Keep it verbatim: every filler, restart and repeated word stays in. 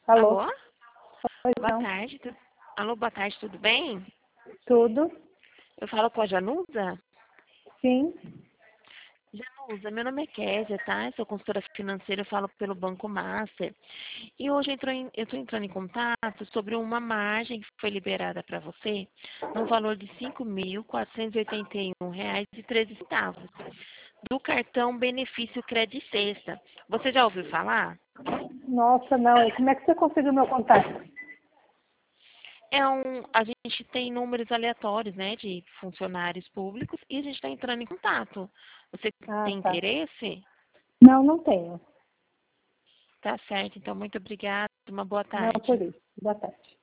Alô? Alô? Pois Boa não. tarde. tu- Alô, boa tarde, tudo bem? Tudo? Eu falo com a Janusa? Sim. Janusa, meu nome é Kézia, tá? Eu sou consultora financeira, eu falo pelo Banco Master. E hoje eu entro em- eu estou entrando em contato sobre uma margem que foi liberada para você no valor de cinco mil quatrocentos e oitenta e um reais e treze centavos do cartão Benefício Credit Sexta. Você já ouviu falar? Nossa, não. E como é que você conseguiu meu contato? É um, a gente tem números aleatórios, né, de funcionários públicos e a gente está entrando em contato. Você Ah, tem tá. interesse? Não, não tenho. Tá certo, então muito obrigada, uma boa Não, por tarde. isso. Boa tarde.